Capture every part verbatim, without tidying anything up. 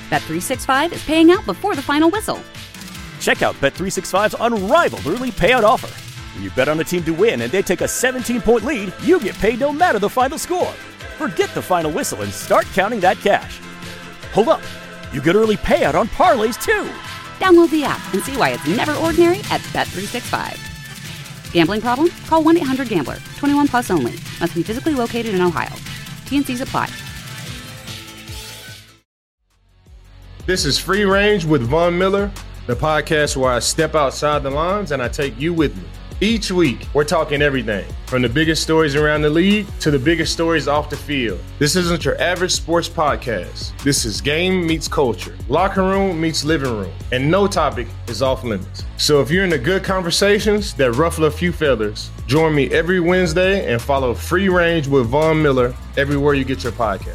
Bet three sixty-five is paying out before the final whistle. Check out Bet three sixty-five's unrivaled early payout offer. When you bet on a team to win and they take a seventeen-point lead, you get paid no matter the final score. Forget the final whistle and start counting that cash. Hold up. You get early payout on parlays, too. Download the app and see why it's never ordinary at Bet three sixty-five. Gambling problem? Call one eight hundred gambler. twenty-one plus only. Must be physically located in Ohio. T N Cs apply. This is Free Range with Von Miller, the podcast where I step outside the lines and I take you with me. Each week, we're talking everything from the biggest stories around the league to the biggest stories off the field. This isn't your average sports podcast. This is game meets culture, locker room meets living room, and no topic is off limits. So if you're into good conversations that ruffle a few feathers, join me every Wednesday and follow Free Range with Von Miller everywhere you get your podcast.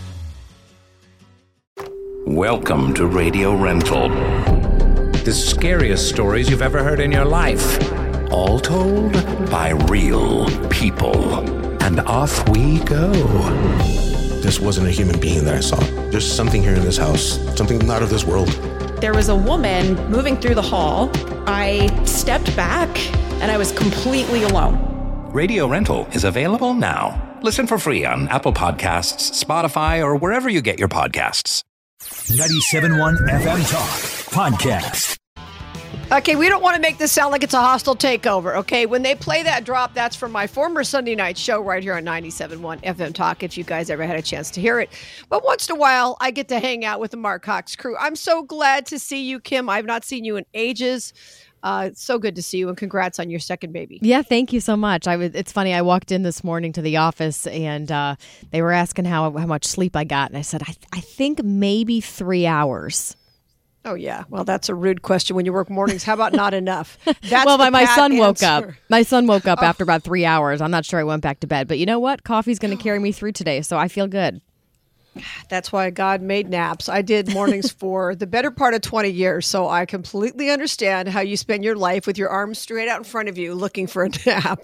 Welcome to Radio Rental. The scariest stories you've ever heard in your life. All told by real people. And off we go. This wasn't a human being that I saw. There's something here in this house, something not of this world. There was a woman moving through the hall. I stepped back and I was completely alone. Radio Rental is available now. Listen for free on Apple Podcasts, Spotify, or wherever you get your podcasts. ninety-seven point one F M Talk Podcast. Okay, we don't want to make this sound like it's a hostile takeover, okay? When they play that drop, that's from my former Sunday night show right here on ninety-seven point one F M Talk, if you guys ever had a chance to hear it. But once in a while, I get to hang out with the Mark Cox crew. I'm so glad to see you, Kim. I've not seen you in ages. Uh, it's so good to see you, and congrats on your second baby. Yeah, thank you so much. I was. It's funny. I walked in this morning to the office, and uh, they were asking how how much sleep I got, and I said, I, th- I think maybe three hours. Oh, yeah. Well, that's a rude question when you work mornings. How about not enough? That's well, my, my son answer. woke up. My son woke up oh. after about three hours. I'm not sure I went back to bed. But you know what? Coffee's going to carry me through today, so I feel good. That's why God made naps. I did mornings for the better part of twenty years, so I completely understand how you spend your life with your arms straight out in front of you looking for a nap.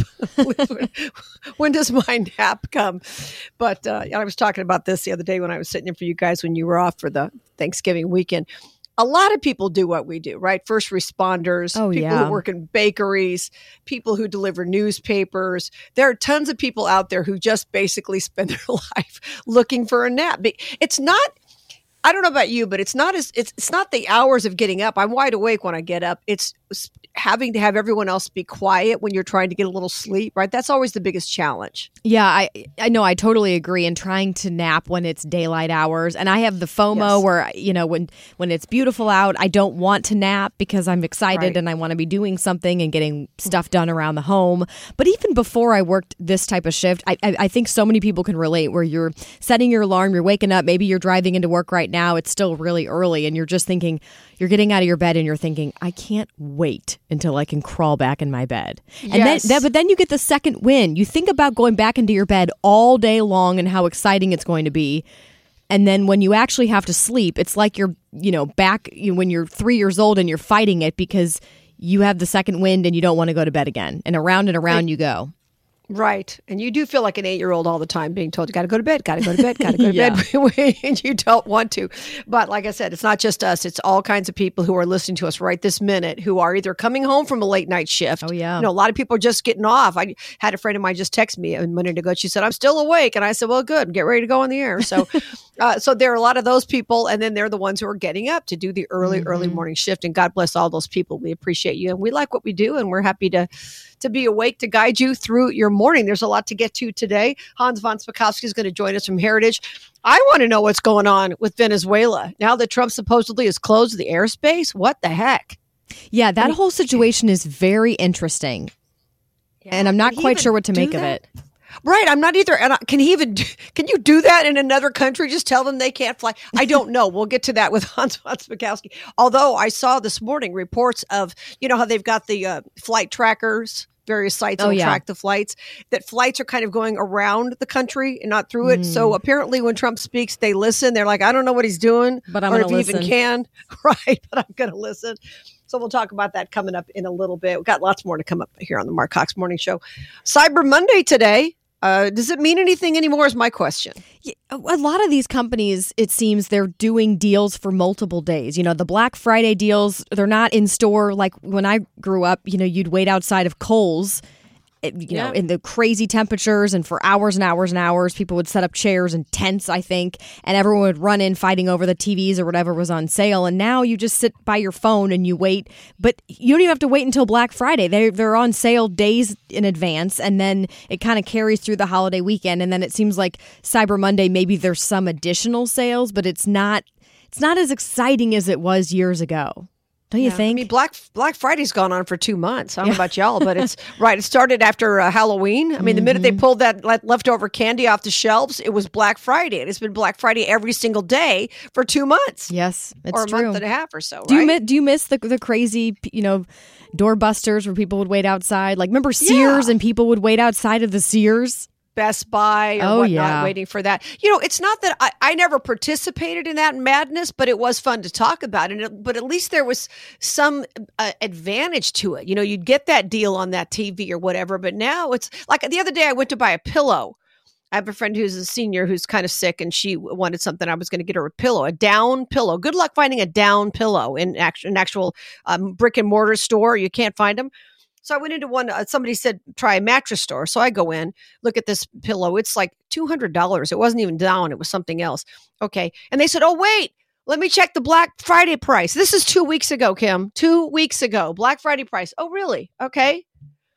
When does my nap come? But uh, I was talking about this the other day when I was sitting in for you guys when you were off for the Thanksgiving weekend. A lot of people do what we do, right? First responders, oh, people yeah. who work in bakeries, people who deliver newspapers. There are tons of people out there who just basically spend their life looking for a nap. It's not, I don't know about you, but it's not as it's it's not the hours of getting up. I'm wide awake when I get up. It's having to have everyone else be quiet when you're trying to get a little sleep, right? That's always the biggest challenge. Yeah, I I know. I totally agree. And trying to nap when it's daylight hours, and I have the FOMO Yes. where you know when when it's beautiful out, I don't want to nap because I'm excited Right. and I want to be doing something and getting stuff done around the home. But even before I worked this type of shift, I I, I think so many people can relate. Where you're setting your alarm, you're waking up, maybe you're driving into work right now. It's still really early, and you're just thinking, you're getting out of your bed, and you're thinking, I can't wait until I can crawl back in my bed. And Yes. then, then, but then you get the second win. You think about going back into your bed all day long and how exciting it's going to be. And then when you actually have to sleep, it's like you're, you know, back you know, when you're three years old and you're fighting it because you have the second wind and you don't want to go to bed again. And around and around Right. you go. Right. And you do feel like an eight-year-old all the time being told, you got to go to bed, got to go to bed, got to go to Yeah. bed. And you don't want to. But like I said, it's not just us. It's all kinds of people who are listening to us right this minute who are either coming home from a late night shift. Oh, yeah. You know, a lot of people are just getting off. I had a friend of mine just text me a minute ago. She said, I'm still awake. And I said, well, good. Get ready to go on the air. So, uh, so there are a lot of those people. And then they're the ones who are getting up to do the early, Mm-hmm. early morning shift. And God bless all those people. We appreciate you. And we like what we do. And we're happy to to be awake to guide you through your morning. There's a lot to get to today. Hans von Spakovsky is going to join us from Heritage. I want to know what's going on with Venezuela now that Trump supposedly has closed the airspace. What the heck? Yeah, that whole situation is very interesting. Yeah. And I'm not Can he quite even sure what to do make of that? it. Right. I'm not either. And I- can he even, do- can you do that in another country? Just tell them they can't fly. I don't know. We'll get to that with Hans von Spakovsky. Although I saw this morning reports of, you know, how they've got the uh, flight trackers, various sites Oh, will yeah. track the flights, that flights are kind of going around the country and not through it. Mm. So apparently when Trump speaks, they listen. They're like, I don't know what he's doing, But I'm or gonna if he even listen. can. Right. But I'm going to listen. So we'll talk about that coming up in a little bit. We've got lots more to come up here on the Mark Cox Morning Show. Cyber Monday today. Uh, does it mean anything anymore is my question. Yeah, a lot of these companies, it seems they're doing deals for multiple days. You know, the Black Friday deals, they're not in store like when I grew up. You know, you'd wait outside of Kohl's, you yeah. know, in the crazy temperatures and for hours and hours and hours. People would set up chairs and tents, I think, and everyone would run in fighting over the T Vs or whatever was on sale. And now you just sit by your phone and you wait. But you don't even have to wait until Black Friday. They're, they're on sale days in advance, and then it kind of carries through the holiday weekend. And then it seems like Cyber Monday, maybe there's some additional sales, but it's not, it's not as exciting as it was years ago. Don't you yeah. think? I mean, Black Black Friday's gone on for two months. I don't yeah. know about y'all, but it's right. It started after uh, Halloween. I mean, mm-hmm. the minute they pulled that le- leftover candy off the shelves, it was Black Friday. And it's been Black Friday every single day for two months. Yes, it's or a true. month and a half or so. Do right? you miss, do you miss the the crazy, you know, doorbusters where people would wait outside? Like, remember Sears yeah. and people would wait outside of the Sears? Best Buy or oh, whatnot, yeah. waiting for that. You know, it's not that I, I never participated in that madness, but it was fun to talk about. And it, but at least there was some uh, advantage to it. You know, you'd get that deal on that T V or whatever. But now it's like the other day I went to buy a pillow. I have a friend who's a senior who's kind of sick, and she wanted something. I was going to get her a pillow, a down pillow. Good luck finding a down pillow in act- an actual um, brick and mortar store. You can't find them. So I went into one, uh, somebody said, try a mattress store. So I go in, look at this pillow. It's like two hundred dollars. It wasn't even down. It was something else. Okay. And they said, oh, wait, let me check the Black Friday price. This is two weeks ago, Kim. Two weeks ago. Black Friday price. Oh, really? Okay.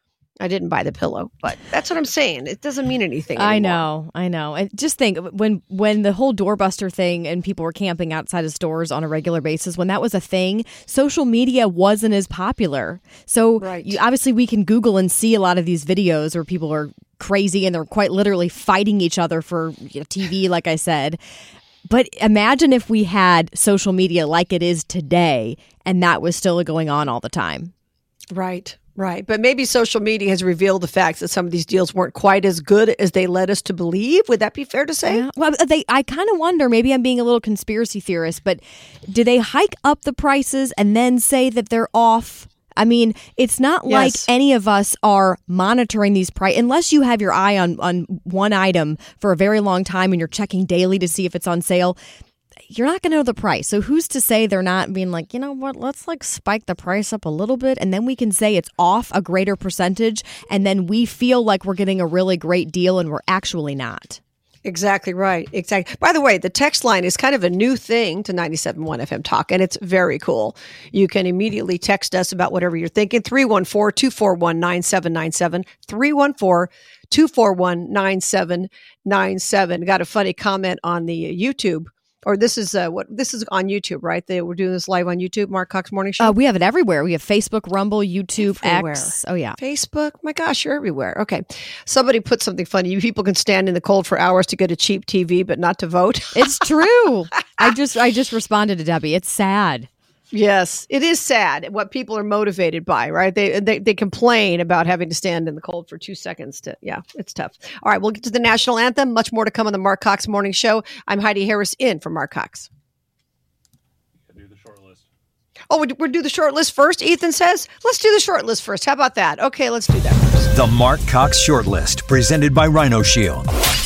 I didn't buy the pillow, but that's what I'm saying. It doesn't mean anything anymore. I know, I know. And just think, when when the whole doorbuster thing and people were camping outside of stores on a regular basis, when that was a thing, social media wasn't as popular. So right. you, obviously we can Google and see a lot of these videos where people are crazy and they're quite literally fighting each other for, you know, T V, like I said. But imagine if we had social media like it is today and that was still going on all the time. Right. Right. But maybe social media has revealed the fact that some of these deals weren't quite as good as they led us to believe. Would that be fair to say? Yeah. Well, they, I kind of wonder, maybe I'm being a little conspiracy theorist, but do they hike up the prices and then say that they're off? I mean, it's not yes. like any of us are monitoring these prices, unless you have your eye on, on one item for a very long time and you're checking daily to see if it's on sale. You're not going to know the price. So who's to say they're not being like, you know what, let's like spike the price up a little bit and then we can say it's off a greater percentage and then we feel like we're getting a really great deal and we're actually not. Exactly right. Exactly. By the way, the text line is kind of a new thing to ninety-seven point one F M Talk, and it's very cool. You can immediately text us about whatever you're thinking. three one four, two four one, nine seven nine seven. three one four, two four one, nine seven nine seven. Got a funny comment on the YouTube. Or this is uh, what this is on YouTube, right? They were doing this live on YouTube, Mark Cox Morning Show. Uh, we have it everywhere. We have Facebook, Rumble, YouTube, everywhere. X. Oh yeah, Facebook. My gosh, you're everywhere. Okay, somebody put something funny. You people can stand in the cold for hours to get a cheap T V, but not to vote. It's true. I just I just responded to Debbie. It's sad. Yes, it is sad what people are motivated by, right? They, they they complain about having to stand in the cold for two seconds to, yeah, it's tough. All right, we'll get to the national anthem. Much more to come on the Mark Cox Morning Show. I'm Heidi Harris in for Mark Cox. Do the short list. Oh, we'll, we'll do the short list first, Ethan says? Let's do the short list first. How about that? Okay, let's do that first. The Mark Cox Short List, presented by Rhino Shield.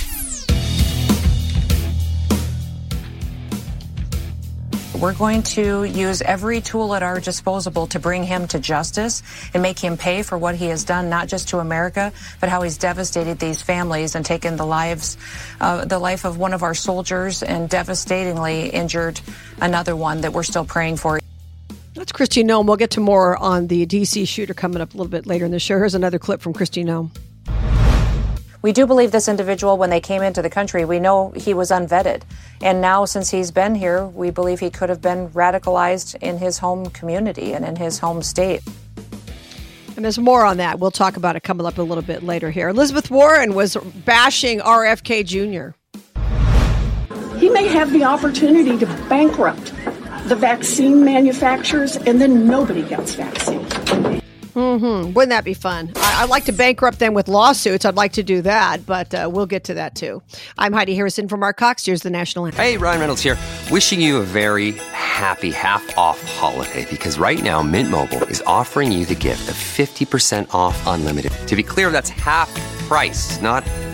We're going to use every tool at our disposal to bring him to justice and make him pay for what he has done, not just to America, but how he's devastated these families and taken the lives, uh, the life of one of our soldiers and devastatingly injured another one that we're still praying for. That's Kristi Noem. We'll get to more on the D C shooter coming up a little bit later in the show. Here's another clip from Kristi Noem. We do believe this individual, when they came into the country, we know he was unvetted. And now, since he's been here, we believe he could have been radicalized in his home community and in his home state. And there's more on that. We'll talk about it coming up a little bit later here. Elizabeth Warren was bashing R F K Junior He may have the opportunity to bankrupt the vaccine manufacturers, and then nobody gets vaccine. Mm-hmm. Wouldn't that be fun? I- I'd like to bankrupt them with lawsuits. I'd like to do that, but uh, we'll get to that too. I'm Heidi Harrison from Mark Cox. Here's the national anthem. Hey, Ryan Reynolds here. Wishing you a very happy half-off holiday, because right now Mint Mobile is offering you the gift of fifty percent off unlimited. To be clear, that's half price, not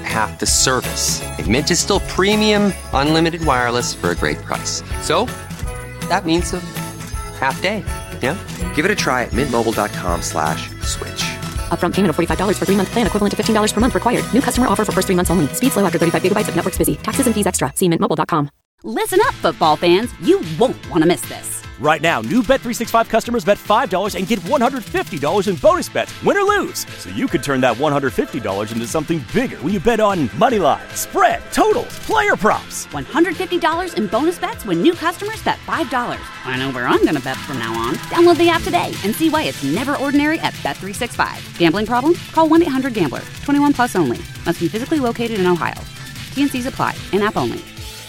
half the service. And Mint is still premium, unlimited wireless for a great price. So, that means a half day, yeah? Give it a try at mintmobile.com slash switch. Upfront payment of forty-five dollars for three-month plan equivalent to fifteen dollars per month required. New customer offer for first three months only. Speed slow after thirty-five gigabytes if network's busy. Taxes and fees extra. See mint mobile dot com. Listen up, football fans. You won't want to miss this. Right now, new Bet three sixty-five customers bet five dollars and get one hundred fifty dollars in bonus bets, win or lose. So you could turn that one hundred fifty dollars into something bigger when you bet on money line, spread, totals, player props. one hundred fifty dollars in bonus bets when new customers bet five dollars. I know where I'm going to bet from now on. Download the app today and see why it's never ordinary at Bet three sixty-five. Gambling problem? Call one eight hundred gambler. twenty-one plus only. Must be physically located in Ohio. T N Cs apply. In-app only.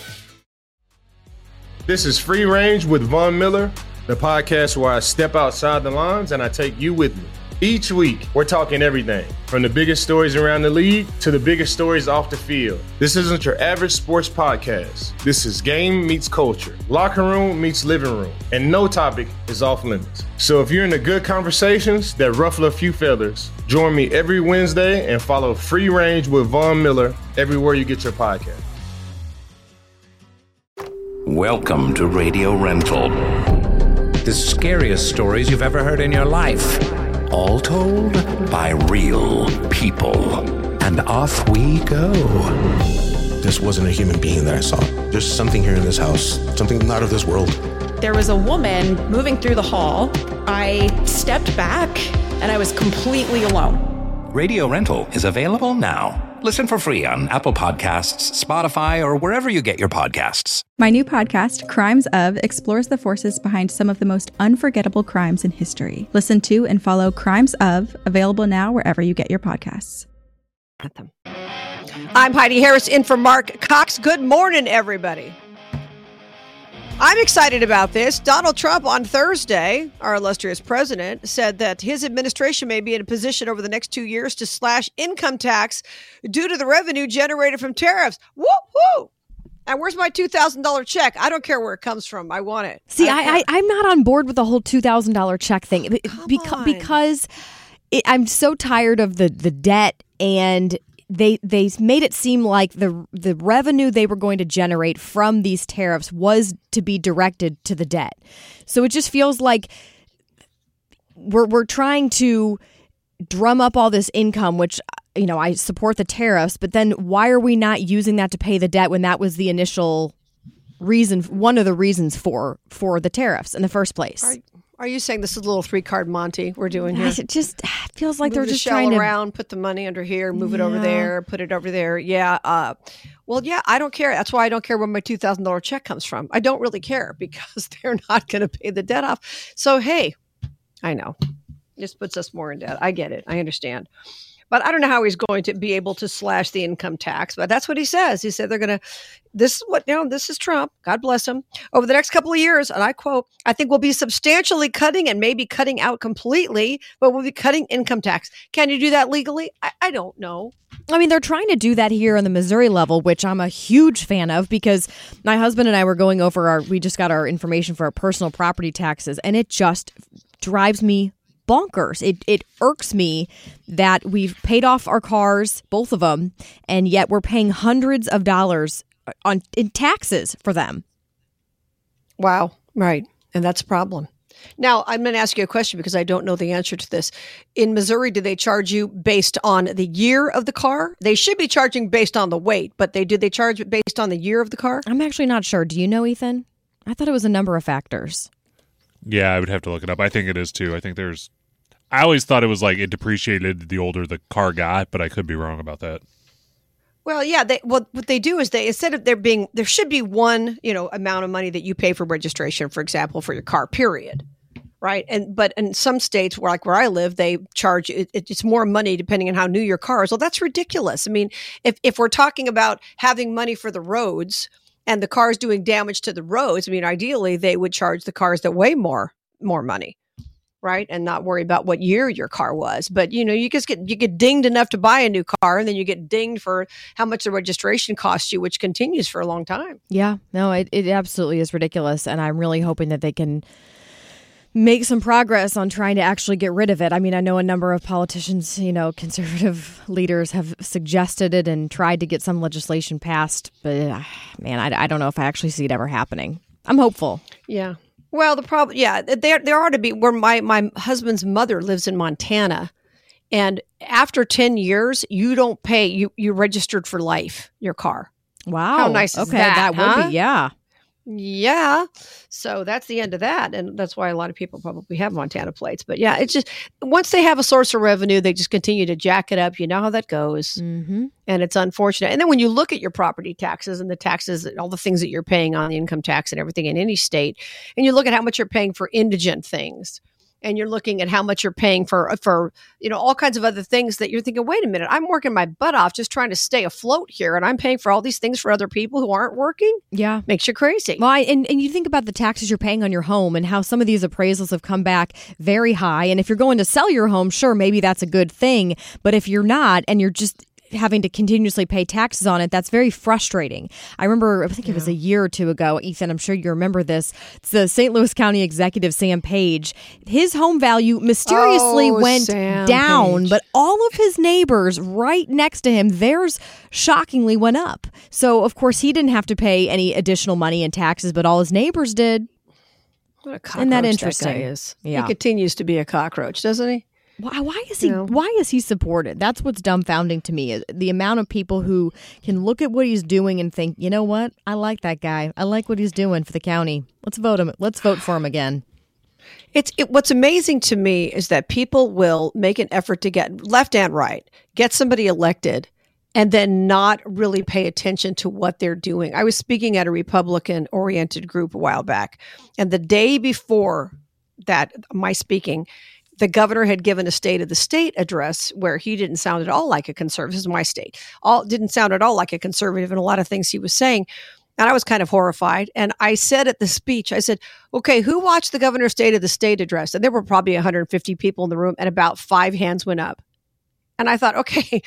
This is Free Range with Von Miller, the podcast where I step outside the lines and I take you with me. Each week, we're talking everything from the biggest stories around the league to the biggest stories off the field. This isn't your average sports podcast. This is game meets culture, locker room meets living room, and no topic is off limits. So if you're into good conversations that ruffle a few feathers, join me every Wednesday and follow Free Range with Von Miller everywhere you get your podcast. Welcome to Radio Rental. The scariest stories you've ever heard in your life. All told by real people. And off we go. This wasn't a human being that I saw. There's something here in this house, something not of this world. There was a woman moving through the hall. I stepped back and I was completely alone. Radio Rental is available now. Listen for free on Apple Podcasts, Spotify, or wherever you get your podcasts. My new podcast, Crimes Of, explores the forces behind some of the most unforgettable crimes in history. Listen to and follow Crimes Of, available now wherever you get your podcasts. I'm Heidi Harris in for Mark Cox. Good morning, everybody. I'm excited about this. Donald Trump on Thursday, our illustrious president, said that his administration may be in a position over the next two years to slash income tax due to the revenue generated from tariffs. Woo-hoo! And where's my two thousand dollars check? I don't care where it comes from. I want it. See, I, I, I, I'm not on board with the whole two thousand dollars check thing Beca- because it, I'm so tired of the, the debt, and They they made it seem like the the revenue they were going to generate from these tariffs was to be directed to the debt. So it just feels like we're we're trying to drum up all this income, which, you know, I support the tariffs, but then why are we not using that to pay the debt when that was the initial reason, one of the reasons for for the tariffs in the first place? Are, are you saying this is a little three card Monty we're doing here? It just feels like move they're the just shell trying to around, put the money under here, move it over Yeah. there, put it over there. Yeah. Uh, well, yeah, I don't care. That's why I don't care where my two thousand dollars check comes from. I don't really care because they're not going to pay the debt off. So, hey, I know. This puts us more in debt. I get it. I understand. But I don't know how he's going to be able to slash the income tax. But that's what he says. He said they're going to, this is what, you know, this is Trump. God bless him. Over the next couple of years, and I quote, I think we'll be substantially cutting and maybe cutting out completely, but we'll be cutting income tax. Can you do that legally? I, I don't know. I mean, they're trying to do that here on the Missouri level, which I'm a huge fan of because my husband and I were going over our, we just got our information for our personal property taxes, and it just drives me bonkers. It it irks me that we've paid off our cars, both of them, and yet we're paying hundreds of dollars on in taxes for them. Wow. Right. And that's a problem. Now, I'm going to ask you a question because I don't know the answer to this. In Missouri, do they charge you based on the year of the car? They should be charging based on the weight, but they do they charge it based on the year of the car? I'm actually not sure. Do you know, Ethan? I thought it was a number of factors. Yeah, I would have to look it up. I think it is too. I think there's I always thought it was like it depreciated the older the car got, but I could be wrong about that. Well, yeah. They, well, what they do is they, instead of there being, there should be one, you know, amount of money that you pay for registration, for example, for your car, period. Right. And, but in some states where, like where I live, they charge, it, it's more money depending on how new your car is. Well, that's ridiculous. I mean, if, if we're talking about having money for the roads and the cars doing damage to the roads, I mean, ideally they would charge the cars that weigh more, more money. Right. And not worry about what year your car was. But, you know, you just get you get dinged enough to buy a new car, and then you get dinged for how much the registration costs you, which continues for a long time. Yeah, no, it, it absolutely is ridiculous. And I'm really hoping that they can make some progress on trying to actually get rid of it. I mean, I know a number of politicians, you know, conservative leaders have suggested it and tried to get some legislation passed. But, uh, man, I, I don't know if I actually see it ever happening. I'm hopeful. Yeah. Well, the problem, yeah, there there ought to be, where my, my husband's mother lives in Montana. And after ten years, you don't pay, you, you registered for life, your car. Wow. How nice is okay, that? that huh? would be, yeah. Yeah. So that's the end of that. And that's why a lot of people probably have Montana plates. But yeah, it's just once they have a source of revenue, they just continue to jack it up. You know how that goes. Mm-hmm. And it's unfortunate. And then when you look at your property taxes and the taxes, all the things that you're paying on the income tax and everything in any state, and you look at how much you're paying for indigent things, and you're looking at how much you're paying for, for, you know, all kinds of other things that you're thinking, wait a minute, I'm working my butt off just trying to stay afloat here. And I'm paying for all these things for other people who aren't working. Yeah. Makes you crazy. Well, I, and, and you think about the taxes you're paying on your home and how some of these appraisals have come back very high. And if you're going to sell your home, sure, maybe that's a good thing. But if you're not, and you're just having to continuously pay taxes on it, that's very frustrating. I remember, I think yeah. it was a year or two ago, Ethan, I'm sure you remember this. It's the Saint Louis County executive, Sam Page. His home value mysteriously oh, went Sam down, Page. But all of his neighbors right next to him, theirs shockingly went up. So, of course, he didn't have to pay any additional money in taxes, but all his neighbors did. What a cockroach Isn't that interesting? That guy is. Yeah. He continues to be a cockroach, doesn't he? Why, why is he? You know? Why is he supported? That's what's dumbfounding to me. The amount of people who can look at what he's doing and think, you know what? I like that guy. I like what he's doing for the county. Let's vote him. Let's vote for him again. It's it, what's amazing to me is that people will make an effort to get left and right, get somebody elected, and then not really pay attention to what they're doing. I was speaking at a Republican-oriented group a while back, and the day before that, my speaking, the governor had given a State of the State address where he didn't sound at all like a conservative. This is my state. All didn't sound at all like a conservative in a lot of things he was saying. And I was kind of horrified. And I said at the speech, I said, okay, who watched the governor's State of the State address? And there were probably one hundred fifty people in the room, and about five hands went up. And I thought, okay,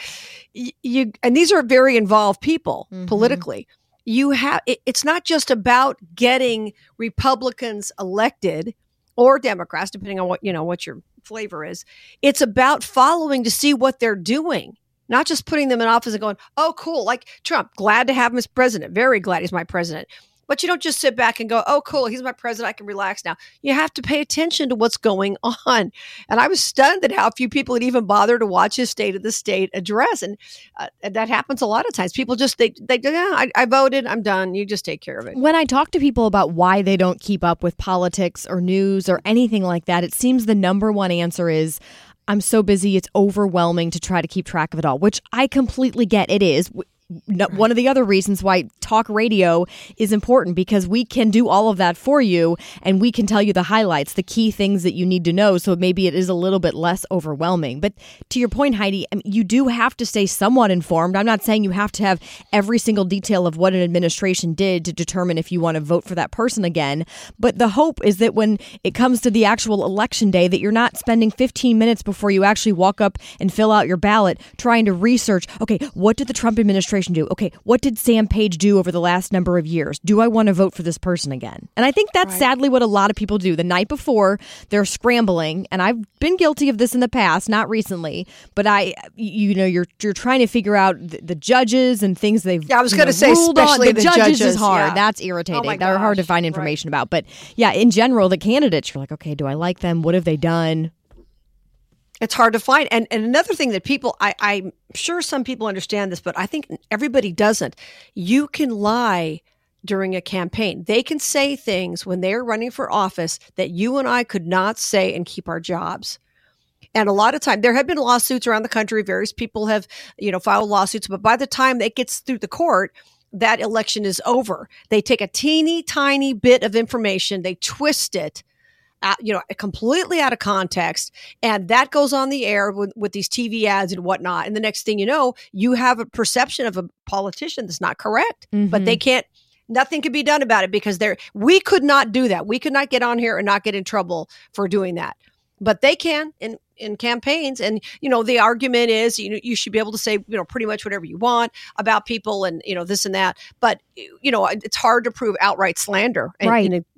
you, and these are very involved people mm-hmm. politically. You have, it, it's not just about getting Republicans elected or Democrats, depending on what, you know, what your flavor is. It's about following to see what they're doing, not just putting them in office and going, oh, cool. Like Trump, glad to have him as president. Very glad he's my president. But you don't just sit back and go, oh, cool, he's my president. I can relax now. You have to pay attention to what's going on. And I was stunned at how few people had even bothered to watch his State of the State address. And, uh, and that happens a lot of times. People just, they, they yeah, I, I voted, I'm done. You just take care of it. When I talk to people about why they don't keep up with politics or news or anything like that, it seems the number one answer is, I'm so busy, it's overwhelming to try to keep track of it all, which I completely get. It is. No, one of the other reasons why talk radio is important, because we can do all of that for you and we can tell you the highlights, the key things that you need to know. So maybe it is a little bit less overwhelming. But to your point, Heidi, I mean, you do have to stay somewhat informed. I'm not saying you have to have every single detail of what an administration did to determine if you want to vote for that person again. But the hope is that when it comes to the actual election day, that you're not spending fifteen minutes before you actually walk up and fill out your ballot trying to research, okay, what did the Trump administration do? Okay, what did Sam Page do over the last number of years? Do I want to vote for this person again? And I think that's right. sadly what a lot of people do. The night before, they're scrambling, and I've been guilty of this in the past, not recently, but I, you know, you're you're trying to figure out the, the judges and things they've. Yeah, I was going to say, especially on. The, the judges, judges is hard. Yeah. That's irritating. Oh They're hard to find information right. about. But yeah, in general, the candidates, you're like, okay, do I like them? What have they done? It's hard to find. And and another thing that people, I, I'm sure some people understand this, but I think everybody doesn't. You can lie during a campaign. They can say things when they're running for office that you and I could not say and keep our jobs. And a lot of time, there have been lawsuits around the country. Various people have, you know, filed lawsuits. But by the time it gets through the court, that election is over. They take a teeny tiny bit of information, they twist it, Uh, you know, completely out of context. And that goes on the air with, with these T V ads and whatnot. And the next thing you know, you have a perception of a politician that's not correct, mm-hmm. but they can't, nothing can be done about it because they're, we could not do that. We could not get on here and not get in trouble for doing that. But they can in, in campaigns. And, you know, the argument is, you know, you should be able to say, you know, pretty much whatever you want about people and, you know, this and that. But, you know, it's hard to prove outright slander in, right. in a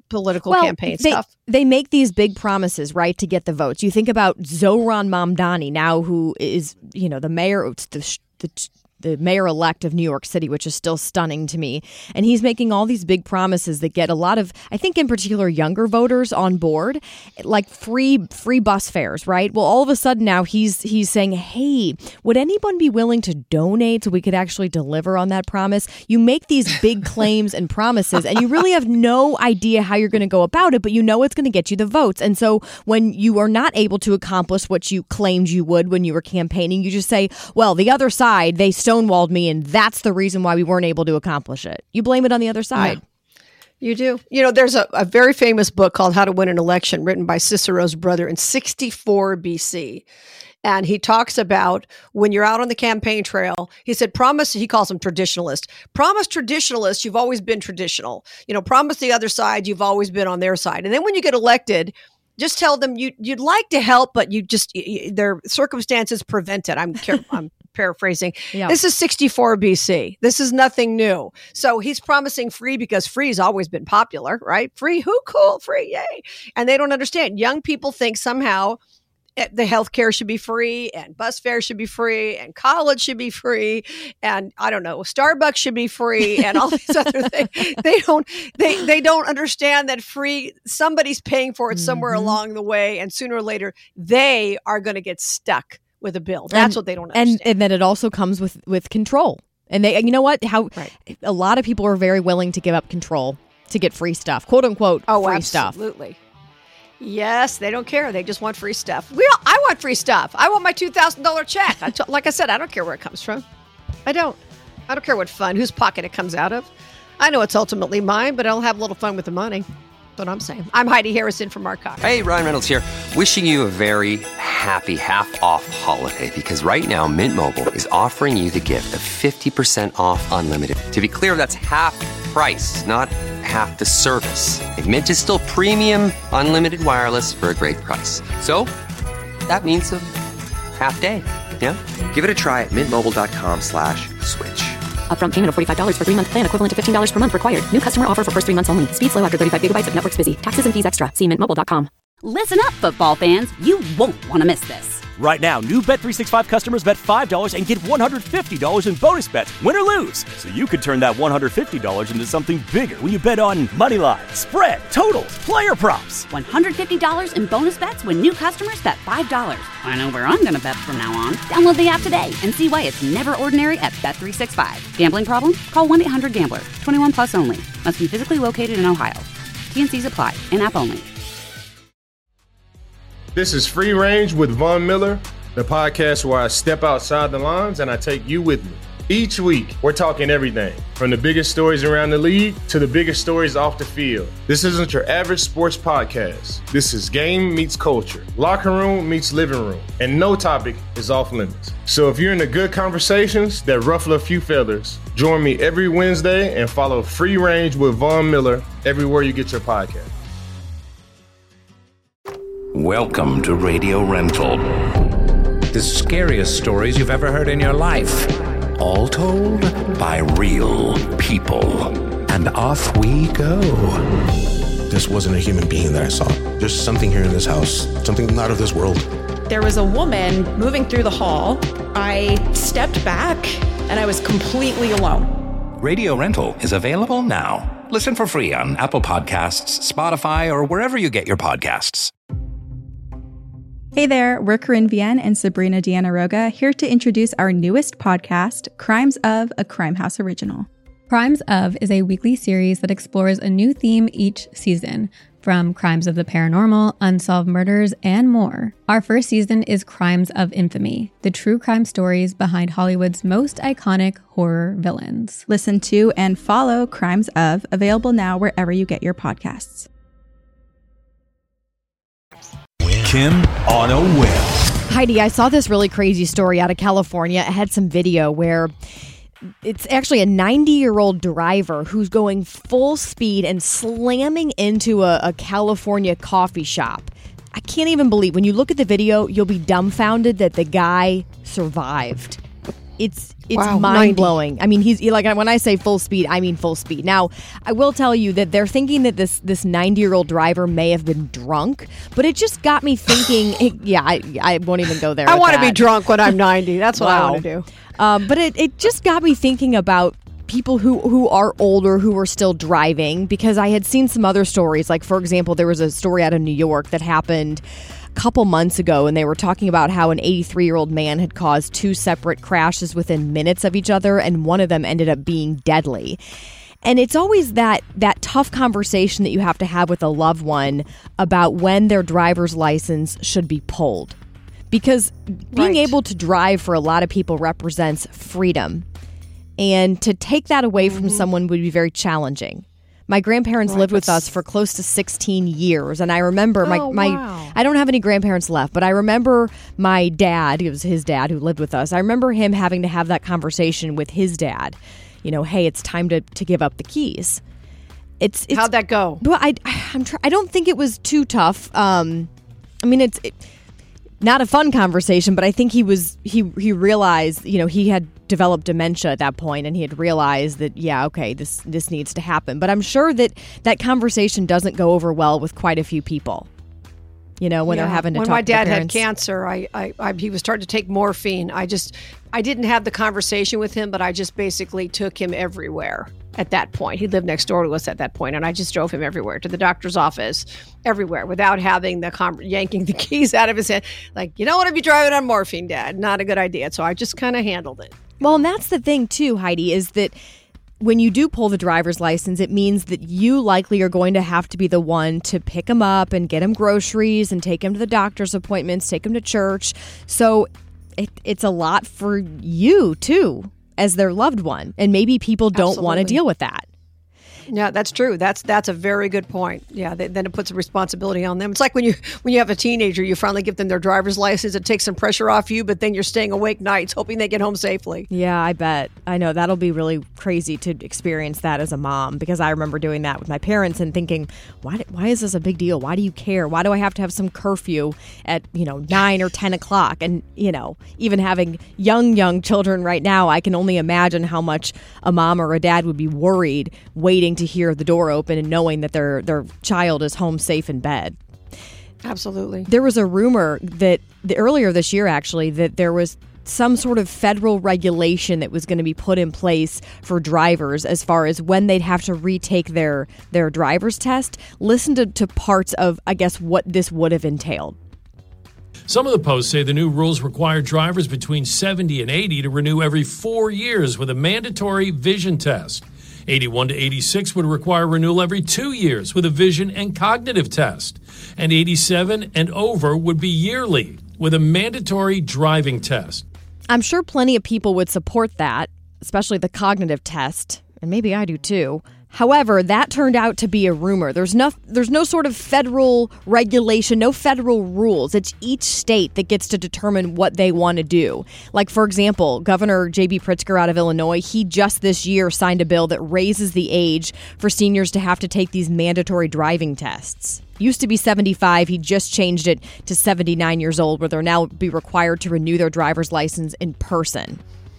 political well, campaign they, stuff. They make these big promises, right, to get the votes. You think about Zohran Mamdani now, who is, you know, the mayor, the, the the mayor-elect of New York City, which is still stunning to me. And he's making all these big promises that get a lot of, I think in particular, younger voters on board, like free free bus fares, right? Well, all of a sudden now he's he's saying, hey, would anyone be willing to donate so we could actually deliver on that promise? You make these big claims and promises, and you really have no idea how you're going to go about it, but you know it's going to get you the votes. And so when you are not able to accomplish what you claimed you would when you were campaigning, you just say, well, the other side, they stonewalled me, and that's the reason why we weren't able to accomplish it. You blame it on the other side. Yeah, you do. You know, there's a, a very famous book called How to Win an Election written by Cicero's brother in sixty-four B C. And he talks about when you're out on the campaign trail, he said, promise, he calls them traditionalists. Promise traditionalists, you've always been traditional. You know, promise the other side, you've always been on their side. And then when you get elected, just tell them you, you'd like to help, but you just, you, their circumstances prevent it. I'm, I'm paraphrasing. Yeah. This is sixty-four B C. This is nothing new. So he's promising free because free's always been popular, right? Free, who cool, free, yay. And they don't understand. Young people think somehow the healthcare should be free, and bus fare should be free, and college should be free, and I don't know, Starbucks should be free, and all these other things. They don't, they they don't understand that free. Somebody's paying for it somewhere mm-hmm. along the way, and sooner or later they are going to get stuck with a bill. That's and, what they don't understand. And, and then it also comes with with control. And they, you know what? How right. a lot of people are very willing to give up control to get free stuff, quote unquote, oh, free absolutely. stuff. Absolutely. Yes, they don't care. They just want free stuff. We all, I want free stuff. I want my two thousand dollars check. I t- like I said, I don't care where it comes from. I don't. I don't care what fund, whose pocket it comes out of. I know it's ultimately mine, but I'll have a little fun with the money. That's what I'm saying. I'm Heidi Harrison from Mark Cox. Hey, Ryan Reynolds here. Wishing you a very happy half-off holiday, because right now Mint Mobile is offering you the gift of fifty percent off unlimited. To be clear, that's half price, not half the service. And Mint is still premium unlimited wireless for a great price. So that means a half day. Yeah? Give it a try at mintmobile.com slash switch. Upfront payment of forty-five dollars for three-month plan, equivalent to fifteen dollars per month required. New customer offer for first three months only. Speed slow after thirty-five gigabytes if network's busy. Taxes and fees extra. See mint mobile dot com. Listen up, football fans. You won't want to miss this. Right now, new Bet three sixty-five customers bet five dollars and get one hundred fifty dollars in bonus bets, win or lose. So you could turn that one hundred fifty dollars into something bigger when you bet on money line, spread, totals, player props. one hundred fifty dollars in bonus bets when new customers bet five dollars. I know where I'm going to bet from now on. Download the app today and see why it's never ordinary at Bet three sixty-five. Gambling problem? Call one eight hundred gambler. twenty-one plus only. Must be physically located in Ohio. T and C's apply. In-app only. This is Free Range with Von Miller, the podcast where I step outside the lines and I take you with me. Each week, we're talking everything from the biggest stories around the league to the biggest stories off the field. This isn't your average sports podcast. This is game meets culture, locker room meets living room, and no topic is off limits. So if you're into good conversations that ruffle a few feathers, join me every Wednesday and follow Free Range with Von Miller everywhere you get your podcast. Welcome to Radio Rental. The scariest stories you've ever heard in your life. All told by real people. And off we go. This wasn't a human being that I saw. There's something here in this house, something not of this world. There was a woman moving through the hall. I stepped back and I was completely alone. Radio Rental is available now. Listen for free on Apple Podcasts, Spotify, or wherever you get your podcasts. Hey there, we're Corinne Vienne and Sabrina Deanna Roga, here to introduce our newest podcast, Crimes of, a Crime House original. Crimes of is a weekly series that explores a new theme each season, from crimes of the paranormal, unsolved murders, and more. Our first season is Crimes of Infamy, the true crime stories behind Hollywood's most iconic horror villains. Listen to and follow Crimes of, available now wherever you get your podcasts. Kim on a whim. Heidi, I saw this really crazy story out of California. It had some video where it's actually a ninety-year-old driver who's going full speed and slamming into a, a California coffee shop. I can't even believe, when you look at the video, you'll be dumbfounded that the guy survived. It's it's Wow, mind blowing. I mean, he's like when I say full speed, I mean full speed. Now, I will tell you that they're thinking that this this ninety year old driver may have been drunk, but it just got me thinking. yeah, I I won't even go there. I want to be drunk when I'm ninety. That's what wow. I want to do. Um, but it it just got me thinking about people who, who are older who are still driving, because I had seen some other stories. Like, for example, there was a story out of New York that happened couple months ago, and they were talking about how an eighty-three year old man had caused two separate crashes within minutes of each other, and one of them ended up being deadly. And it's always that that tough conversation that you have to have with a loved one about when their driver's license should be pulled, because being Right. able to drive for a lot of people represents freedom, and to take that away from someone would be very challenging. My grandparents Right, lived with that's- us for close to sixteen years, and I remember my, Oh, my wow. I don't have any grandparents left, but I remember my dad, it was his dad who lived with us. I remember him having to have that conversation with his dad. You know, hey, it's time to, to give up the keys. It's, it's How'd that go? Well, I I'm try, I don't think it was too tough. Um, I mean, it's it, not a fun conversation, but I think he was he he realized, you know, he had developed dementia at that point, and he had realized that, yeah, okay, this this needs to happen. But I'm sure that that conversation doesn't go over well with quite a few people. You know, when Yeah. they're having to when talk my to their dad had parents. cancer, I, I, I he was starting to take morphine. I just I didn't have the conversation with him, but I just basically took him everywhere at that point. He lived next door to us at that point, and I just drove him everywhere, to the doctor's office, everywhere, without having the con- yanking the keys out of his head. Like, you don't want to be driving on morphine, Dad. Not a good idea. So I just kind of handled it. Well, and that's the thing too, Heidi, is that when you do pull the driver's license, it means that you likely are going to have to be the one to pick him up and get him groceries and take him to the doctor's appointments, take him to church. So it, it's a lot for you too, as their loved one. And maybe people don't want to Absolutely. deal with that. Yeah, that's true. That's that's a very good point. Yeah, th- then it puts a responsibility on them. It's like when you when you have a teenager, you finally give them their driver's license. It takes some pressure off you, but then you're staying awake nights hoping they get home safely. Yeah, I bet. I know that'll be really crazy to experience that as a mom, because I remember doing that with my parents and thinking, why do- why is this a big deal? Why do you care? Why do I have to have some curfew at, you know, nine or ten o'clock? And, you know, even having young, young children right now, I can only imagine how much a mom or a dad would be worried waiting to hear the door open and knowing that their their child is home safe in bed. Absolutely. There was a rumor that the, earlier this year, actually, that there was some sort of federal regulation that was going to be put in place for drivers as far as when they'd have to retake their their driver's test. Listen to, to parts of, I guess, what this would have entailed. Some of the posts say the new rules require drivers between seventy and eighty to renew every four years with a mandatory vision test. eighty-one to eighty-six would require renewal every two years with a vision and cognitive test. And eighty-seven and over would be yearly with a mandatory driving test. I'm sure plenty of people would support that, especially the cognitive test, and maybe I do too. However, that turned out to be a rumor. There's no, there's no sort of federal regulation, no federal rules. It's each state that gets to determine what they want to do. Like, for example, Governor J B Pritzker out of Illinois, he just this year signed a bill that raises the age for seniors to have to take these mandatory driving tests. Used to be seventy-five. He just changed it to seventy-nine years old, where they'll now be required to renew their driver's license in person.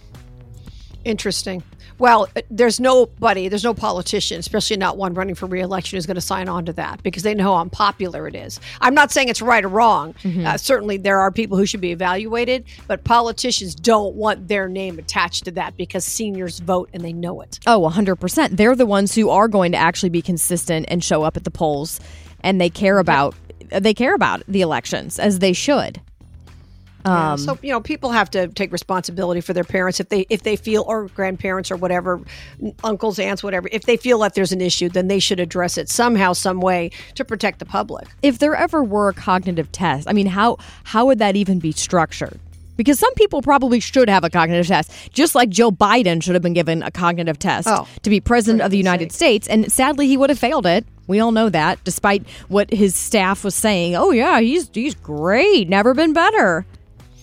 Interesting. Well, there's nobody, there's no politician, especially not one running for re-election, who's going to sign on to that because they know how unpopular it is. I'm not saying it's right or wrong. Mm-hmm. Uh, certainly there are people who should be evaluated, but politicians don't want their name attached to that because seniors vote and they know it. Oh, one hundred percent. They're the ones who are going to actually be consistent and show up at the polls, and they care about they care about the elections, as they should. Yeah, Um, so you know, people have to take responsibility for their parents if they if they feel, or grandparents or whatever, uncles, aunts, whatever. If they feel that there's an issue, then they should address it somehow, some way to protect the public. If there ever were a cognitive test, I mean, how how would that even be structured? Because some people probably should have a cognitive test, just like Joe Biden should have been given a cognitive test Oh, to be president of the United States. And sadly, he would have failed it. We all know that, despite what his staff was saying. Oh, yeah, he's he's great. Never been better.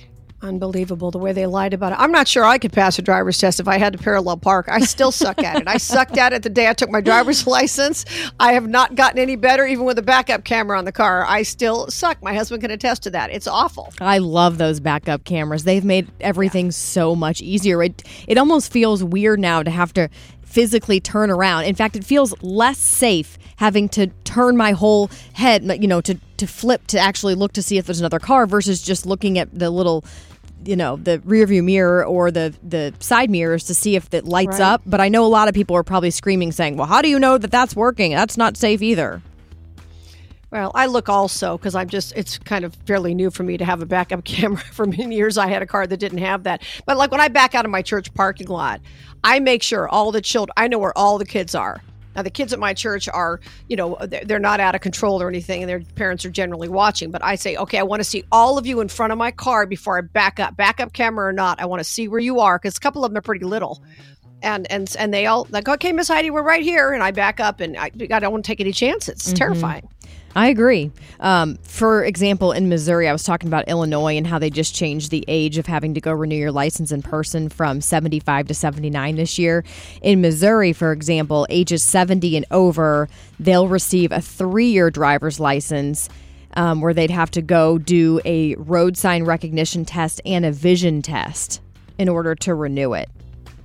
Unbelievable the way they lied about it. I'm not sure I could pass a driver's test if I had to parallel park. I still suck at it. I sucked at it the day I took my driver's license. I have not gotten any better, even with a backup camera on the car. I still suck. My husband can attest to that. It's awful. I love those backup cameras. They've made everything yeah. so much easier. It it almost feels weird now to have to physically turn around. In fact, it feels less safe having to turn my whole head, you know, to, to flip to actually look to see if there's another car versus just looking at the little, you know, the rear view mirror or the, the side mirrors to see if it lights right. up. But I know a lot of people are probably screaming saying, well, how do you know that that's working? That's not safe either. Well, I look also because I'm just, it's kind of fairly new for me to have a backup camera. For many years, I had a car that didn't have that. But like when I back out of my church parking lot, I make sure all the children, I know where all the kids are. Now, the kids at my church are, you know, they're not out of control or anything, and their parents are generally watching. But I say, okay, I want to see all of you in front of my car before I back up. Backup camera or not, I want to see where you are, because a couple of them are pretty little. And and and they all like, okay, Miss Heidi, we're right here. And I back up, and I, I don't want to take any chances. It's mm-hmm. terrifying. I agree. Um, for example, in Missouri, I was talking about Illinois and how they just changed the age of having to go renew your license in person from seventy-five to seventy-nine this year. In Missouri, for example, ages seventy and over, they'll receive a three-year driver's license um, where they'd have to go do a road sign recognition test and a vision test in order to renew it.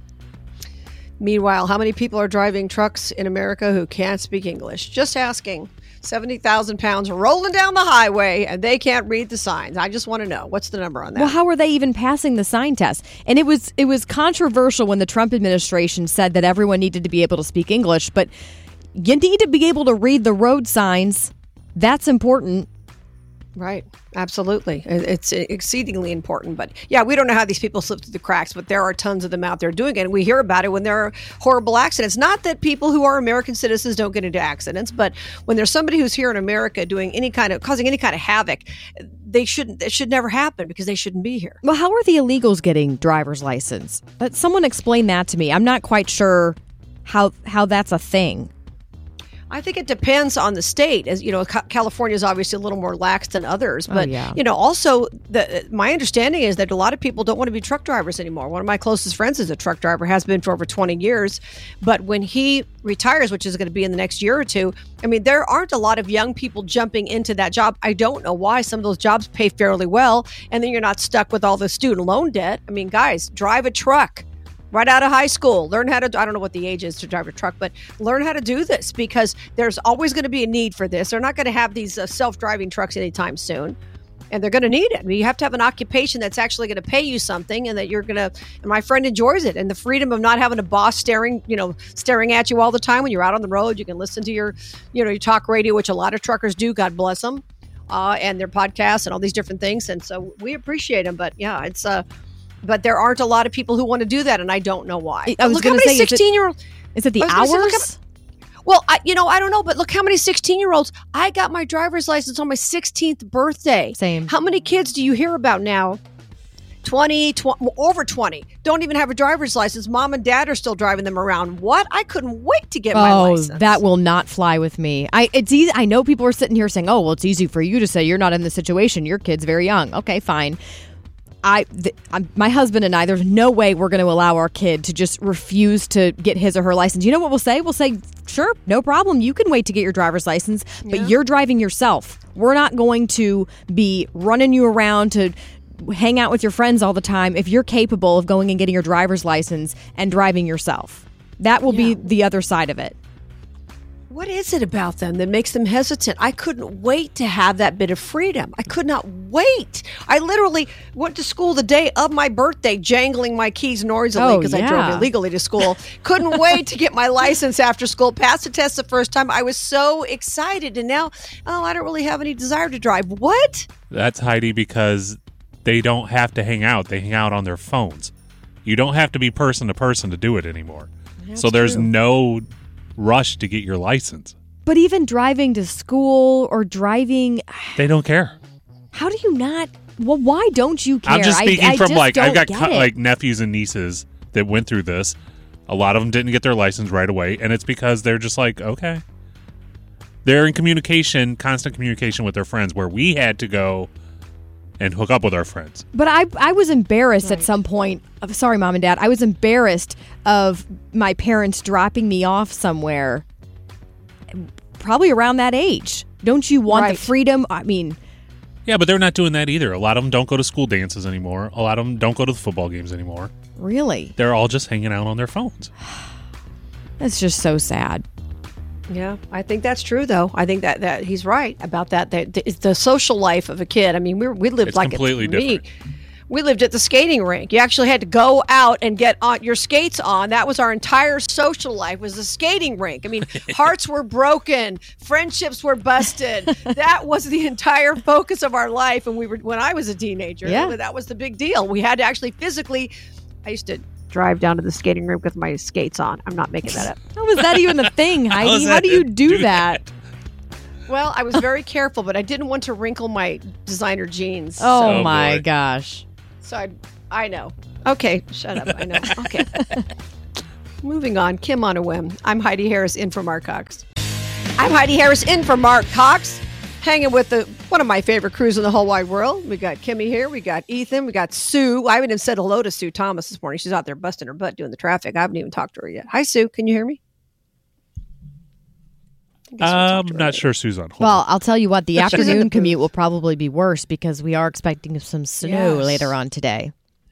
Meanwhile, how many people are driving trucks in America who can't speak English? Just asking. seventy thousand pounds rolling down the highway and they can't read the signs. I just want to know, what's the number on that? Well, how are they even passing the sign test? And it was it was controversial when the Trump administration said that everyone needed to be able to speak English, but you need to be able to read the road signs. That's important. Right. Absolutely. It's exceedingly important. But yeah, we don't know how these people slip through the cracks, but there are tons of them out there doing it. And we hear about it when there are horrible accidents. Not that people who are American citizens don't get into accidents, but when there's somebody who's here in America doing any kind of, causing any kind of havoc, they shouldn't, it should never happen because they shouldn't be here. Well, how are the illegals getting driver's license? But someone explain that to me. I'm not quite sure how how that's a thing. I think it depends on the state. As you know, California is obviously a little more lax than others, but oh, yeah. you know, also the my understanding is that a lot of people don't want to be truck drivers anymore. One of my closest friends is a truck driver, has been for over twenty years, but when he retires, which is going to be in the next year or two, I mean, there aren't a lot of young people jumping into that job. I don't know why. Some of those jobs pay fairly well, and then you're not stuck with all the student loan debt. I mean, guys, drive a truck. Right out of high school, learn how to, I don't know what the age is to drive a truck, but learn how to do this because there's always going to be a need for this. They're not going to have these uh, self-driving trucks anytime soon, and they're going to need it. I mean, you have to have an occupation that's actually going to pay you something and that you're going to, and my friend enjoys it. And the freedom of not having a boss staring, you know, staring at you all the time when you're out on the road. You can listen to your, you know, your talk radio, which a lot of truckers do, God bless them, uh, and their podcasts and all these different things. And so we appreciate them, but yeah, it's, uh, But there aren't a lot of people who want to do that, and I don't know why. I was look how many sixteen-year-olds. Is it the hours? Well, I, you know, I don't know, but look how many sixteen-year-olds. I got my driver's license on my sixteenth birthday. Same. How many kids do you hear about now? twenty, twenty, over twenty. Don't even have a driver's license. Mom and dad are still driving them around. What? I couldn't wait to get oh, my license. Oh, that will not fly with me. I it's easy. I know people are sitting here saying, "Oh, well, it's easy for you to say you're not in the situation. Your kid's very young." Okay, fine. I, th- my husband and I, there's no way we're going to allow our kid to just refuse to get his or her license. You know what we'll say? We'll say, sure, no problem. You can wait to get your driver's license, but yeah. you're driving yourself. We're not going to be running you around to hang out with your friends all the time if you're capable of going and getting your driver's license and driving yourself. That will yeah. be the other side of it. What is it about them that makes them hesitant? I couldn't wait to have that bit of freedom. I could not wait. I literally went to school the day of my birthday, jangling my keys noisily because oh, yeah. I drove illegally to school. Couldn't wait to get my license after school. Passed the test the first time. I was so excited. And now, oh, I don't really have any desire to drive. What? That's Heidi because they don't have to hang out. They hang out on their phones. You don't have to be person to person to do it anymore. That's so there's true. no rush to get your license. But even driving to school or driving, they don't care. How do you not? Well, why don't you care? I'm just speaking I, I from just like I've got get co- it. like nephews and nieces that went through this. A lot of them didn't get their license right away, and it's because they're just like, okay. They're in communication, constant communication with their friends, where we had to go and hook up with our friends. But I I was embarrassed right. at some point. Of, sorry, Mom and Dad. I was embarrassed of my parents dropping me off somewhere probably around that age. Don't you want right. the freedom? I mean... Yeah, but they're not doing that either. A lot of them don't go to school dances anymore. A lot of them don't go to the football games anymore. Really? They're all just hanging out on their phones. That's just so sad. Yeah, I think that's true, though. I think that, that he's right about that. That the, the social life of a kid. I mean, we we lived it's like completely it, different. Me, we lived at the skating rink. You actually had to go out and get on your skates on. That was our entire social life, was the skating rink. I mean, hearts were broken, friendships were busted. That was the entire focus of our life. And we were when I was a teenager. Yeah. That was the big deal. We had to actually physically. I used to drive down to the skating rink with my skates on. I'm not making that up. How was that even a thing, Heidi? How, How do you do, do that? that? Well, I was very careful, but I didn't want to wrinkle my designer jeans. Oh, so. my oh gosh. So I, I know. Okay, shut up. I know. Okay. Moving on. Kim on a whim. I'm Heidi Harris in for Mark Cox. I'm Heidi Harris in for Mark Cox. Hanging with the one of my favorite crews in the whole wide world. We got Kimmy here. We got Ethan. We got Sue. I haven't even said hello to Sue Thomas this morning. She's out there busting her butt doing the traffic. I haven't even talked to her yet. Hi, Sue. Can you hear me? I'm not sure Sue's on hold. Well, I'll tell you what, the afternoon commute will probably be worse because we are expecting some snow yes. later on today.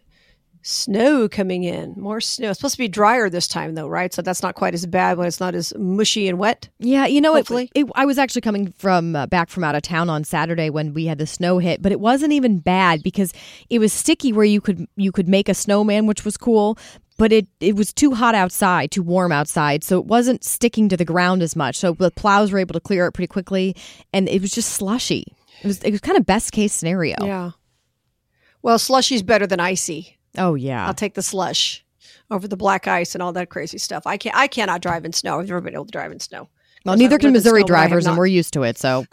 Snow coming in. More snow. It's supposed to be drier this time, though, right? So that's not quite as bad when it's not as mushy and wet. Yeah, you know, hopefully. It, it, I was actually coming from uh, back from out of town on Saturday when we had the snow hit, but it wasn't even bad because it was sticky where you could you could make a snowman, which was cool. But it, it was too hot outside, too warm outside, so it wasn't sticking to the ground as much. So the plows were able to clear it pretty quickly, and it was just slushy. It was it was kind of best case scenario. Yeah. Well, slushy's better than icy. Oh yeah, I'll take the slush over the black ice and all that crazy stuff. I can't. I cannot drive in snow. I've never been able to drive in snow. Well, neither can Missouri drivers, and we're used to it. So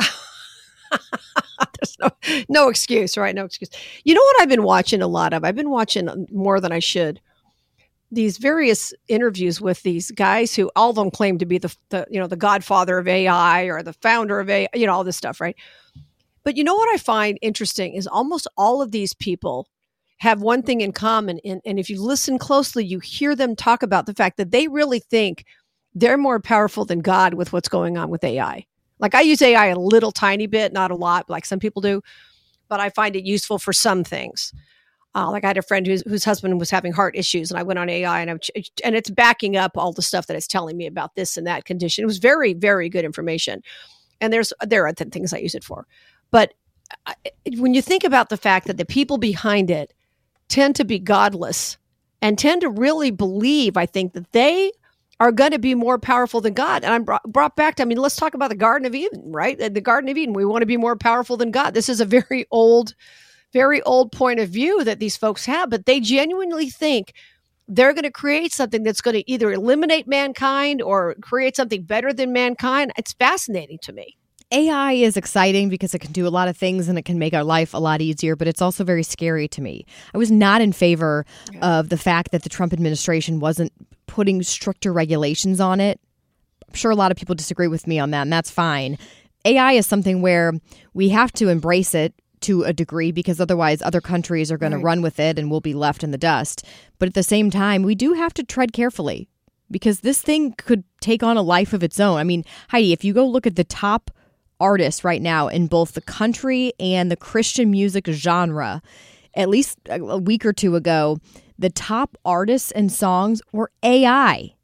there's no no excuse, right? No excuse. You know what I've been watching a lot of? I've been watching more than I should. These various interviews with these guys who all of them claim to be the, the you know the godfather of A I or the founder of A I, you know, all this stuff, right? But you know what I find interesting is almost all of these people have one thing in common, and, and if you listen closely, you hear them talk about the fact that they really think they're more powerful than God with what's going on with A I. Like I use A I a little tiny bit, not a lot, like some people do, but I find it useful for some things. Uh, like I had a friend whose, whose husband was having heart issues, and I went on A I, and I'm, and it's backing up all the stuff that it's telling me about this and that condition. It was very, very good information, and there's there are other things I use it for. But I, when you think about the fact that the people behind it tend to be godless and tend to really believe, I think, that they are going to be more powerful than God. And I'm brought, brought back to, I mean, let's talk about the Garden of Eden, right? The Garden of Eden, we want to be more powerful than God. This is a very old very old point of view that these folks have, but they genuinely think they're going to create something that's going to either eliminate mankind or create something better than mankind. It's fascinating to me. A I is exciting because it can do a lot of things and it can make our life a lot easier, but it's also very scary to me. I was not in favor yeah. of the fact that the Trump administration wasn't putting stricter regulations on it. I'm sure a lot of people disagree with me on that, and that's fine. A I is something where we have to embrace it to a degree because otherwise other countries are going right. to run with it and we'll be left in the dust. But at the same time, we do have to tread carefully because this thing could take on a life of its own. I mean, Heidi, if you go look at the top artists right now in both the country and the Christian music genre, at least a week or two ago, the top artists and songs were A I.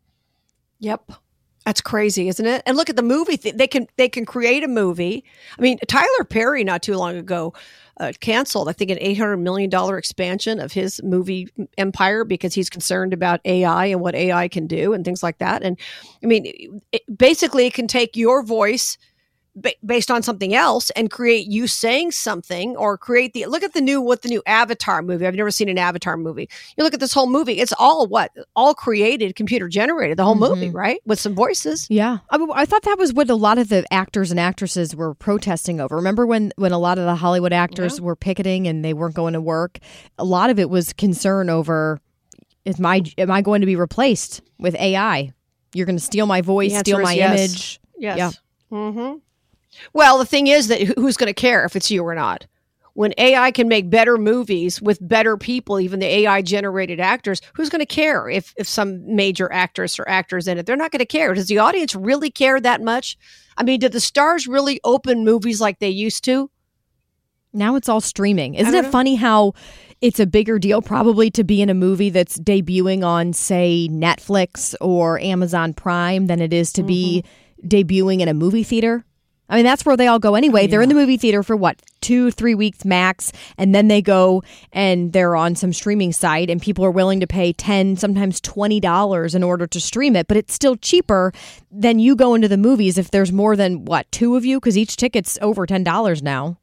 Yep. That's crazy, isn't it? And look at the movie. Th- they can they can create a movie. I mean, Tyler Perry not too long ago uh, canceled, I think, an eight hundred million dollars expansion of his movie empire because he's concerned about A I and what A I can do and things like that. And I mean, it, basically, it can take your voice ba- based on something else and create you saying something or create the, look at the new, what the new Avatar movie. I've never seen an Avatar movie. You look at this whole movie. It's all what? All created, computer generated, the whole mm-hmm. movie, right? With some voices. Yeah. I, mean, I thought that was what a lot of the actors and actresses were protesting over. Remember when, when a lot of the Hollywood actors yeah. were picketing and they weren't going to work? A lot of it was concern over, is my, am I going to be replaced with A I? You're going to steal my voice, steal my yes. image. Yes. Yeah. Mm-hmm. Well, the thing is that who's going to care if it's you or not? when A I can make better movies with better people, even the A I generated actors, who's going to care if, if some major actress or actors in it? They're not going to care. Does the audience really care that much? I mean, did the stars really open movies like they used to? Now it's all streaming. Isn't it know. funny how it's a bigger deal probably to be in a movie that's debuting on, say, Netflix or Amazon Prime than it is to mm-hmm. be debuting in a movie theater? I mean, that's where they all go anyway. Oh, yeah. They're in the movie theater for what, two, three weeks max, and then they go and they're on some streaming site, and people are willing to pay ten, sometimes twenty dollars in order to stream it, but it's still cheaper than you go into the movies if there's more than, what, two of you? Because each ticket's over ten dollars now.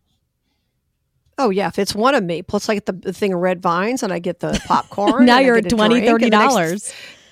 Oh, yeah. If it's one of me, plus I get the, the thing of red vines and I get the popcorn. Now you're at twenty dollars, thirty dollars.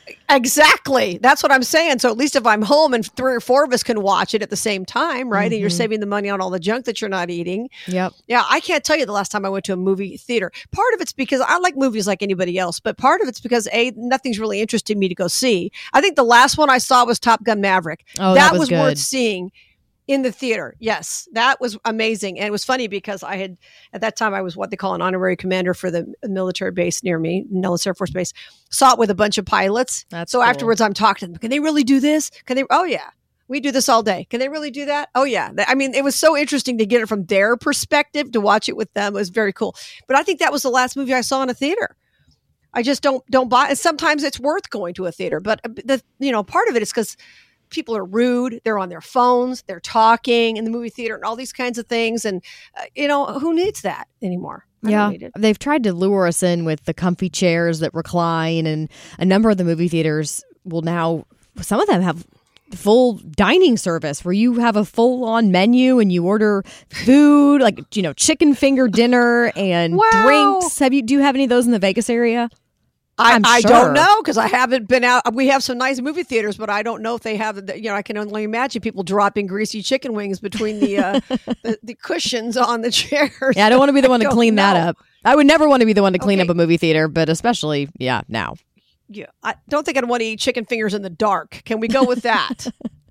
Exactly. That's what I'm saying. So at least if I'm home and three or four of us can watch it at the same time, right? Mm-hmm. And you're saving the money on all the junk that you're not eating. Yep. Yeah. I can't tell you the last time I went to a movie theater. Part of it's because I like movies like anybody else, but part of it's because A, nothing's really interesting me to go see. I think the last one I saw was Top Gun Maverick. Oh, that, that was, was good. worth seeing. In the theater. Yes. That was amazing. And it was funny because I had, at that time, I was what they call an honorary commander for the military base near me, Nellis Air Force Base. Saw it with a bunch of pilots. That's so cool. Afterwards, I'm talking to them. Can they really do this? Can they? Oh, yeah. We do this all day. Can they really do that? Oh, yeah. I mean, it was so interesting to get it from their perspective, to watch it with them. It was very cool. But I think that was the last movie I saw in a theater. I just don't, don't buy it. Sometimes it's worth going to a theater, but the, you know, part of it is because people are rude. They're on their phones. They're talking in the movie theater and all these kinds of things. And, uh, you know, who needs that anymore? I yeah. They've tried to lure us in with the comfy chairs that recline. And a number of the movie theaters will now, some of them have full dining service where you have a full on menu and you order food, like, you know, chicken finger dinner and wow. drinks. Have you, do you have any of those in the Vegas area? I, I sure. don't know because I haven't been out. We have some nice movie theaters, but I don't know if they have. You know, I can only imagine people dropping greasy chicken wings between the uh, the, the cushions on the chairs. Yeah, I don't want to be the one to clean know. that up. I would never want to be the one to clean okay. up a movie theater, but especially, yeah, now. Yeah, I don't think I'd want to eat chicken fingers in the dark. Can we go with that?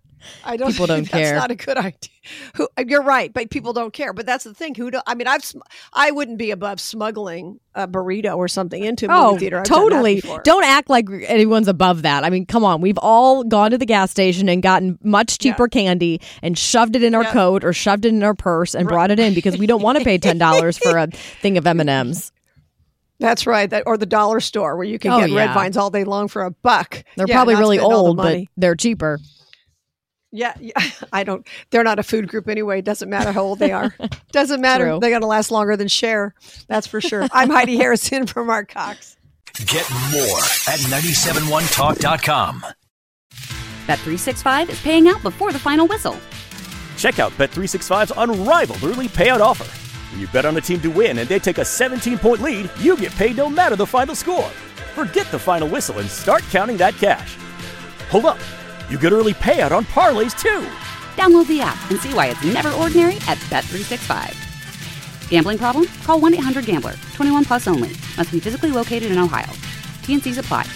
I don't. People don't that's care. That's not a good idea. Who, you're right, but people don't care. But that's the thing. Who? Do, I mean, I've. I wouldn't be above smuggling a burrito or something into a movie oh, theater. I've totally. Don't act like anyone's above that. I mean, come on. We've all gone to the gas station and gotten much cheaper yeah. candy and shoved it in our yeah. coat or shoved it in our purse and right. brought it in because we don't want to pay ten dollars for a thing of M and M's. That's right. That or the dollar store where you can oh, get yeah. red vines all day long for a buck. They're yeah, probably really old, the but they're cheaper. Yeah, yeah, I don't. They're not a food group anyway. It doesn't matter how old they are. Doesn't matter. True. They're going to last longer than Cher. That's for sure. I'm Heidi Harrison from Mark Cox. Get more at nine seven one talk dot com. Bet three sixty-five is paying out before the final whistle. Check out Bet three sixty-five's unrivaled early payout offer. When you bet on a team to win and they take a seventeen-point lead, you get paid no matter the final score. Forget the final whistle and start counting that cash. Hold up. You get early payout on parlays, too. Download the app and see why it's never ordinary at Bet three sixty-five. Gambling problem? Call one eight hundred gambler. twenty-one plus only. Must be physically located in Ohio. T N Cs apply.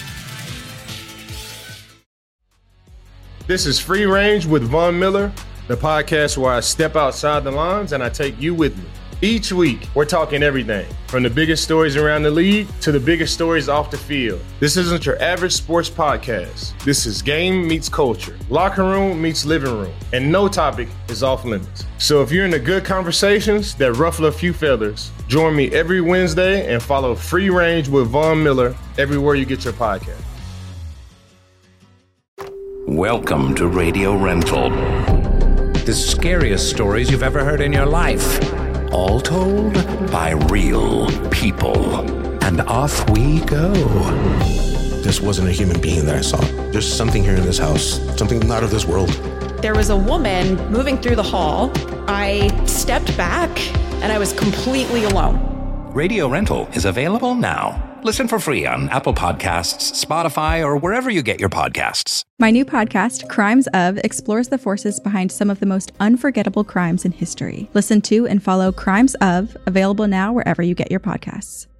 This is Free Range with Von Miller, the podcast where I step outside the lines and I take you with me. Each week, we're talking everything from the biggest stories around the league to the biggest stories off the field. This isn't your average sports podcast. This is game meets culture, locker room meets living room, and no topic is off limits. So if you're into good conversations that ruffle a few feathers, join me every Wednesday and follow Free Range with Von Miller everywhere you get your podcast. Welcome to Radio Rental. The scariest stories you've ever heard in your life. All told by real people. And off we go. This wasn't a human being that I saw. There's something here in this house, something not of this world. There was a woman moving through the hall. I stepped back and I was completely alone. Radio Rental is available now. Listen for free on Apple Podcasts, Spotify, or wherever you get your podcasts. My new podcast, Crimes Of, explores the forces behind some of the most unforgettable crimes in history. Listen to and follow Crimes Of, available now wherever you get your podcasts.